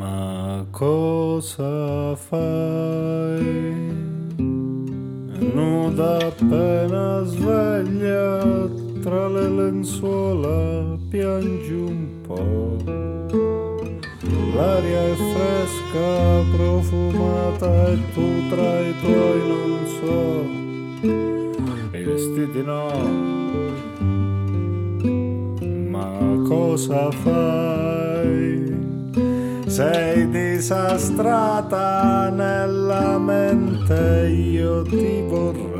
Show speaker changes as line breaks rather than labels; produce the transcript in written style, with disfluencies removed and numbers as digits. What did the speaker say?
Ma cosa fai? Nuda appena sveglia, tra le lenzuola piangi un po'. L'aria è fresca, profumata e tu tra i tuoi non so. I vestiti no. Ma cosa fai? Sei disastrata nella mente, io ti vorrei